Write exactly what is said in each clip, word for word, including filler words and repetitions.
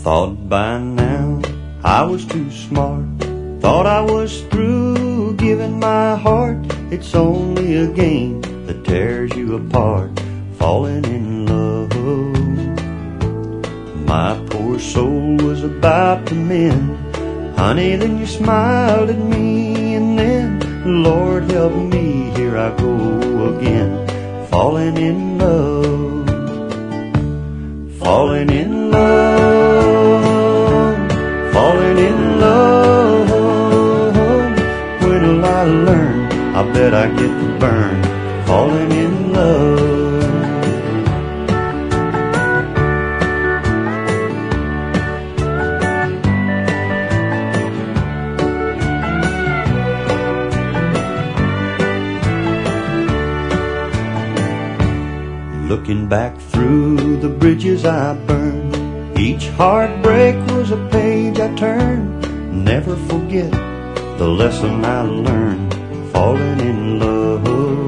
Thought by now I was too smart. Thought I was through giving my heart. It's only a game that tears you apart, falling in love. My poor soul was about to mend. Honey, then you smiled at me, and then, Lord help me, here I go again, falling in love, falling in love, falling in love. When'll I learn? I bet I get to burn, falling in love. Looking back through the bridges I burned, each heartbreak was a page I turned. Never forget the lesson I learned, falling in love.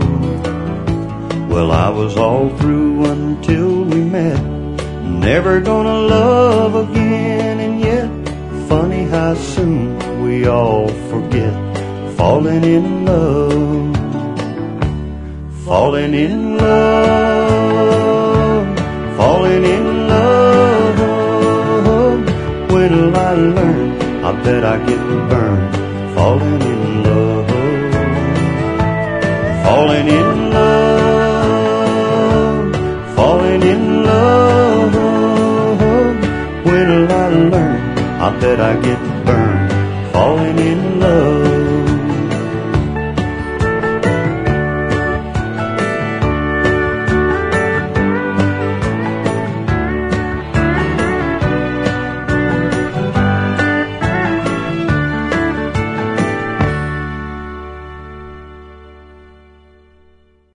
Well, I was all through until we met, never gonna love again. And yet, funny how soon we all forget, falling in love, falling in love, falling in love. When'll I learn? I bet I get to burn, falling in love, falling in love, falling in love. When'll I learn? I bet I get to burn, falling in love.